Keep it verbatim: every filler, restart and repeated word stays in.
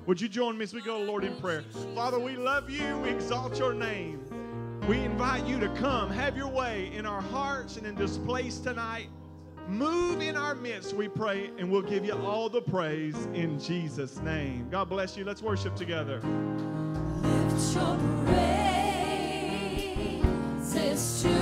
Would you join me as we go to the Lord in prayer? Father, we love you. We exalt your name. We invite you to come, have your way in our hearts and in this place tonight. Move in our midst, we pray, and we'll give you all the praise in Jesus' name. God bless you. Let's worship together. Lift your praises to